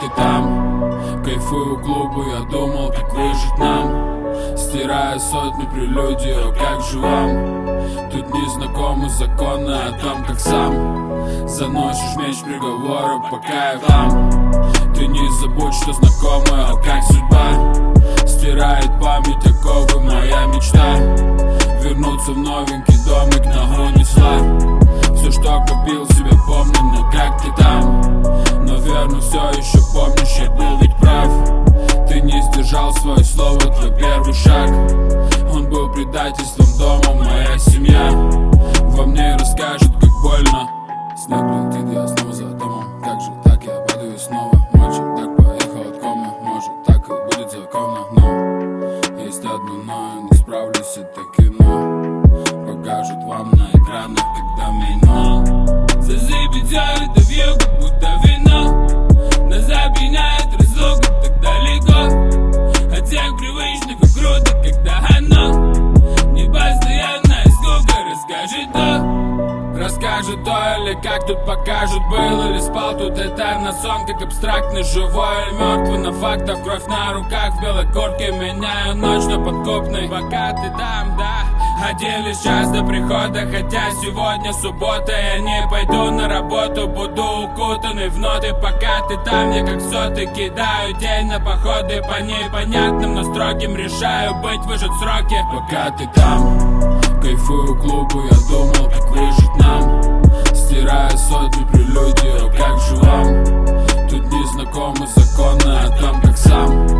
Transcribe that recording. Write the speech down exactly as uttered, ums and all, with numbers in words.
ты там? Кайфую клубу, я думал, как выжить нам, стирая сотни прелюдий, о, как же вам? Тут незнакомы законы о том, как сам заносишь меч приговора, пока я там. Ты не забудь, что знакомая, о, как судьба стирает память о ковы, моя мечта вернуться в новенький домик на гроне зла. Все, что копил, себе помню, но как ты там? Наверное, все еще помнишь, я был ведь прав. Ты не сдержал свое слово, твой первый шаг, он был предательством дома, моя семья во мне расскажет, как больно. Снег летит, я снова за домом, как же так, я падаю снова. Мальчик так поехал от комы, может так и будет законно, но есть одно но, не справлюсь, это кино покажут вам на экранах, когда меня засыпет все это вьюг, будто вино нас объединяет разлука так далеко от всех привычных и круто, когда оно не постоянная скука. Расскажи то, расскажет то, или как тут покажут, был или спал тут этально сон, как абстрактный, живой или мертвый, на фактах кровь на руках, в белой куртке меняю ночь на подкупный. Пока ты там, да, один лишь час до прихода, хотя сегодня суббота, я не пойду на работу, буду укутанный в ноты. Пока ты там, я как соты кидаю тень на походы, по непонятным, но строгим решаю быть, выжить сроки. Пока ты там, кайфую клубу, я думал, как выжить нам, стирая сотни прелюдий, о, как же вам? Тут незнакомы законы о том, как сам